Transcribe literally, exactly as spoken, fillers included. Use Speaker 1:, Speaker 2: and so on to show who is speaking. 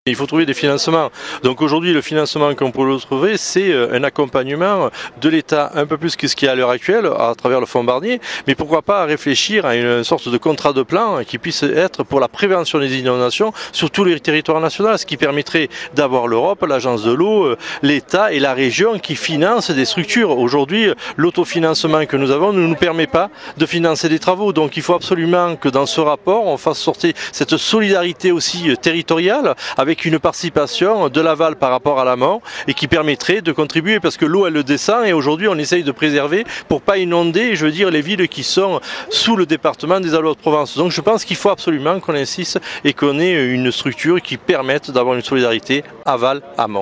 Speaker 1: Il faut trouver des financements. Donc aujourd'hui, le financement qu'on peut trouver, c'est un accompagnement de l'État un peu plus que ce qu'il y a à l'heure actuelle à travers le fonds Barnier, mais pourquoi pas réfléchir à une sorte de contrat de plan qui puisse être pour la prévention des inondations sur tous les territoires nationaux, ce qui permettrait d'avoir l'Europe, l'agence de l'eau, l'État et la région qui financent des structures. Aujourd'hui, l'autofinancement que nous avons ne nous permet pas de financer des travaux. Donc il faut absolument que dans ce rapport, on fasse sortir cette solidarité aussi territoriale avec une participation de l'aval par rapport à l'amont et qui permettrait de contribuer parce que l'eau elle descend et aujourd'hui on essaye de préserver pour pas inonder, je veux dire, les villes qui sont sous le département des Alpes de Provence. Donc je pense qu'il faut absolument qu'on insiste et qu'on ait une structure qui permette d'avoir une solidarité aval-amont.